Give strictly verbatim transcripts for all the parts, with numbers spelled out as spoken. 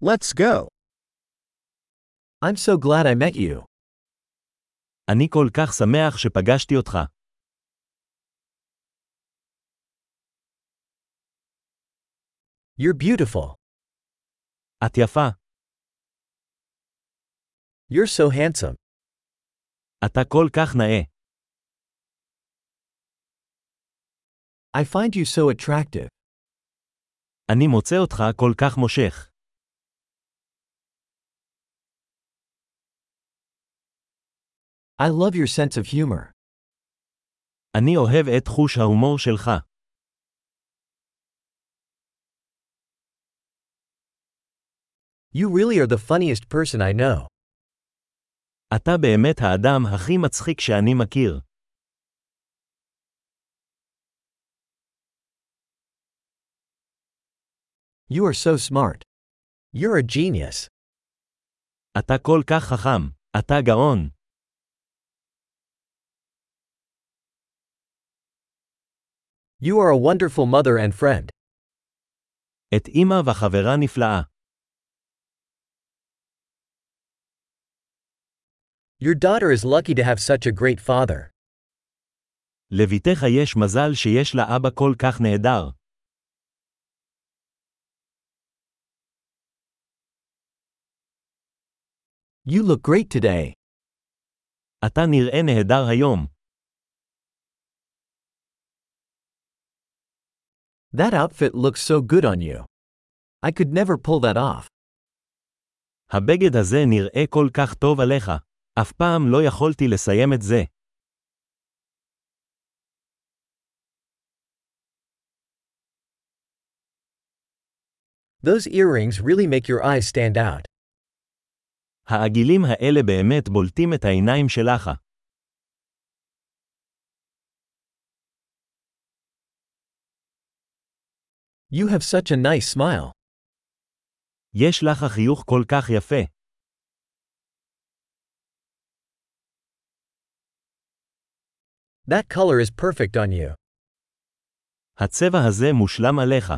Let's go. I'm so glad I met you. אני כל כך שמח שפגשתי אותך. You're beautiful. את יפה. You're so handsome. אתה כל כך נאה. I find you so attractive. אני מוצא אותך כל כך מושך. I love your sense of humor. אני אוהב את חוש ההומור שלך. You really are the funniest person I know. אתה באמת האדם הכי מצחיק שאני מכיר. You are so smart. You're a genius. אתה כל כך חכם. אתה גאון. You are a wonderful mother and friend. את אמא וחברה נפלאה. Your daughter is lucky to have such a great father. לביתך יש מזל שיש לה אבא כל כך נהדר. You look great today. אתה נראה נהדר היום. That outfit looks so good on you. I could never pull that off. הבגד הזה נראה כל כך טוב עליך. אף פעם לא יכולתי לסיים את זה. Those earrings really make your eyes stand out. העגילים האלה באמת בולטים את העיניים שלך. You have such a nice smile. יש לך חיוך כל כך יפה. That color is perfect on you. הצבע הזה מושלם עליך.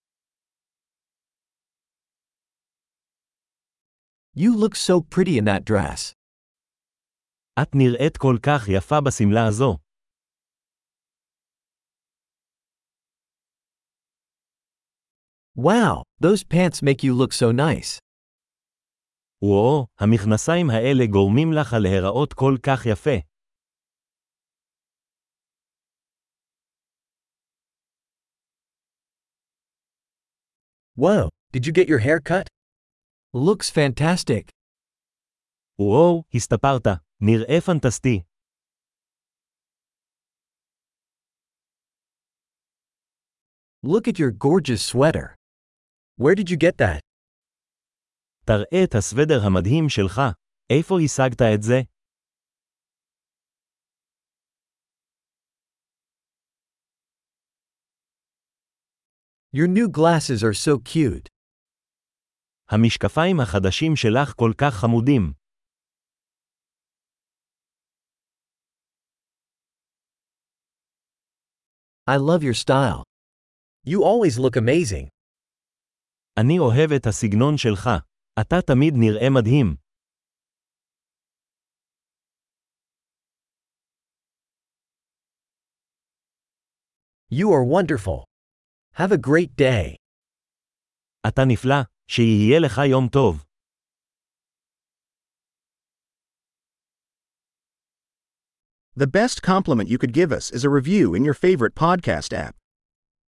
You look so pretty in that dress. את נראית כל כך יפה בשמלה הזו. Wow, those pants make you look so nice. וואו, המכנסיים האלה גורמים לך להיראות כל כך יפה. Whoa, did you get your hair cut? Looks fantastic. וואו, הסתפרת. נראה פנטסטי. Look at your gorgeous sweater. Where did you get that? תראה את הסוודר המדהים שלך. איפה השגת את זה? Your new glasses are so cute. המשקפיים החדשים שלך כל כך חמודים. I love your style. You always look amazing. אני אוהב את הסגנון שלך. אתה תמיד נראה מדהים. You are wonderful. Have a great day. אתה נפלא. שיהיה לך יום טוב. The best compliment you could give us is a review in your favorite podcast app.